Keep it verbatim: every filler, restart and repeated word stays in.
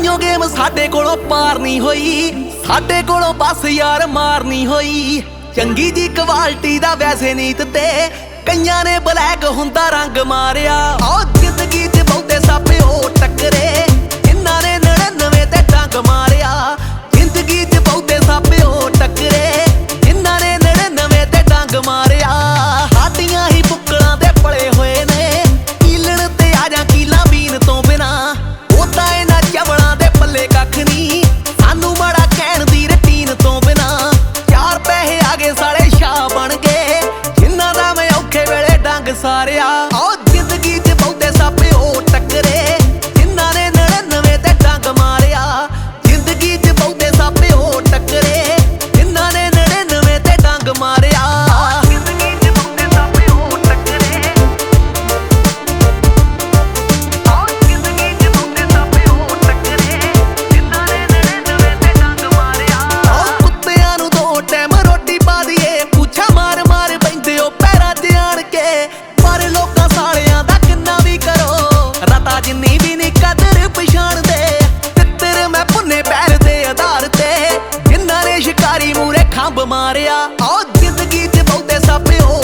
ਤਾਈਓ game ਸਾਡੇ ਕੋਲੋਂ ਪਾਰ ਨਹੀਂ ਹੋਈ, ਸਾਡੇ ਕੋਲੋਂ ਬਸ ਯਾਰ ਮਾਰ ਨਹੀਂ ਹੋਈ। ਚੰਗੀ ਜੀ ਕੁਆਲਿਟੀ ਦਾ ਵੈਸੇ ਨੀਤ ਤੇ ਕਈਆਂ ਨੇ ਬਲੈਕ ਹੁੰਦਾ ਰੰਗ ਮਾਰਿਆ। ਓ ਜ਼ਿੰਦਗੀ 'ਚ ਬਹੁਤੇ ਸੱਪ ਉਹ ਟੱਕਰੇ, ਇਹਨਾਂ ਨੇ ਨੜਿਨਵੇਂ ਤੇ ਡੰਗ ਮਾਰਿਆ। ਜ਼ਿੰਦਗੀ 'ਚ ਬਹੁਤੇ ਸੱਪ ਉਹ ਟੱਕਰੇ, ਇਹਨਾਂ ਨੇ ਨੜਿਨਵੇਂ ਤੇ ਡੰਗ ਮਾਰਿਆ। ਸਾਡੀਆਂ ਹੀ ਬੁੱਕਲਾਂ ਦੇ ਪਲੇ ਹੋਏ ਨੇ, ਕੀਲਣ ਤੇ ਆ ਜਾ ਕੀਲਾਂ ਬੀਨ ਤੋਂ ਬਿਨਾ। ਉਹ ਤਾਂ ਇਹਨਾਂ ਚਵਲਾਂ ਦੇ ਪੱਲੇ ਕੱਖ ਨਹੀਂ, ਸਾਨੂੰ ਮਾੜਾ ਕਹਿਣ ਦੀ ਰਟੀਨ ਤੋਂ ਬਿਨਾ। ਚਾਰ ਪੈਸੇ ਆ ਗਏ ਸਾਲੇ ਸ਼ਾਹ ਬਣ ਗਏ, ਜਿਨ੍ਹਾਂ ਦਾ ਮੈਂ ਔਖੇ ਵੇਲੇ ਡੰਗ ਸਾਰਿਆ। ਓ ਜ਼ਿੰਦਗੀ 'ਚ ਬਹੁਤੇ ਸੱਪ ਉਹ ਟੱਕਰੇ, ਜਿਨ੍ਹਾਂ ਨੇ ਨੜਿਨਵੇਂ ਤੇ ਡੰਗ ਮਾਰਿਆ। ਜ਼ਿੰਦਗੀ 'ਚ ਬਹੁਤੇ ਸੱਪ ਉਹ ਟੱਕਰੇ, ਜਿਨ੍ਹਾਂ ਨੇ ਨੜਿਨਵੇਂ ਤੇ ਡੰਗ ਮਾਰਿਆ। ਜ਼ਿੰਦਗੀ 'ਚ ਬਹੁਤੇ ਸੱਪ ਉਹ ਟੱਕਰੇ, ਓ ਜ਼ਿੰਦਗੀ 'ਚ ਬਹੁਤੇ ਸੱਪ ਉਹ ਟੱਕਰੇ, ਜਿਨ੍ਹਾਂ ਨੇ ਨੜਿਨਵੇਂ ਤੇ ਡੰਗ ਮਾਰਿਆ। ਓ ਕੁੱਤਿਆਂ ਨੂੰ ਦੋ ਟਾਈਮ ਰੋਟੀ ਪਾ ਦੀਏ, ਪੁੱਛਾਂ ਮਾਰ ਮਾਰ ਬੈਂਦੇ ਉਹ ਪੈਰਾਂ 'ਚ ਆਣ ਕੇ। ਪਰ ਲੋਕਾਂ ਸਾਲਿਆਂ ਦਾ ਕਿੰਨਾ ਵੀ ਕਰੋ, ਰਤਾ ਜਿੰਨੀ ਵੀ ਨੀ ਕਦਰ ਪਛਾਣਦੇ। ਤਿੱਤਰ ਮੈਂ ਭੁੰਨੇ ਪੈਰ ਦੇ ਆਧਾਰ ਤੇ, ਜਿਨ੍ਹਾਂ ਨੇ ਸ਼ਿਕਾਰੀ ਮੂਰੇ ਖੰਭ ਮਾਰਿਆ। ਓ ਜ਼ਿੰਦਗੀ 'ਚ ਬਹੁਤੇ ਸੱਪ ਉਹ